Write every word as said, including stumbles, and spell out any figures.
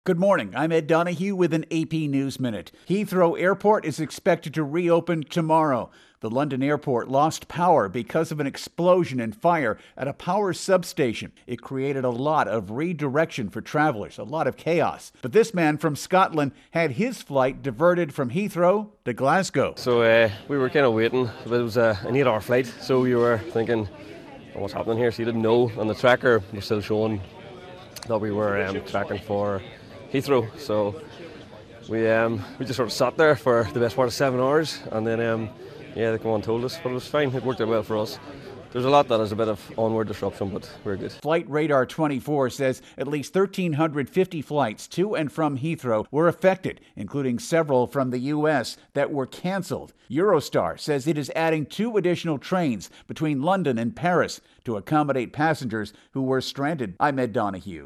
Good morning. I'm Ed Donahue with an A P News Minute. Heathrow Airport is expected to reopen tomorrow. The London airport lost power because of an explosion and fire at a power substation. It created a lot of redirection for travelers, a lot of chaos. But this man from Scotland had his flight diverted from Heathrow to Glasgow. So uh, we were kind of waiting. It was uh, an eight-hour flight, so we were thinking, oh, what's happening here? So you didn't know, and the tracker was still showing that we were um, tracking for Heathrow, so we um, we just sort of sat there for the best part of seven hours, and then um, yeah, they come on and told us, but it was fine. It worked out well for us. There's a lot that is a bit of onward disruption, but we're good. Flight Radar twenty-four says at least one thousand three hundred fifty flights to and from Heathrow were affected, including several from the U S that were canceled. Eurostar says it is adding two additional trains between London and Paris to accommodate passengers who were stranded. I'm Ed Donahue.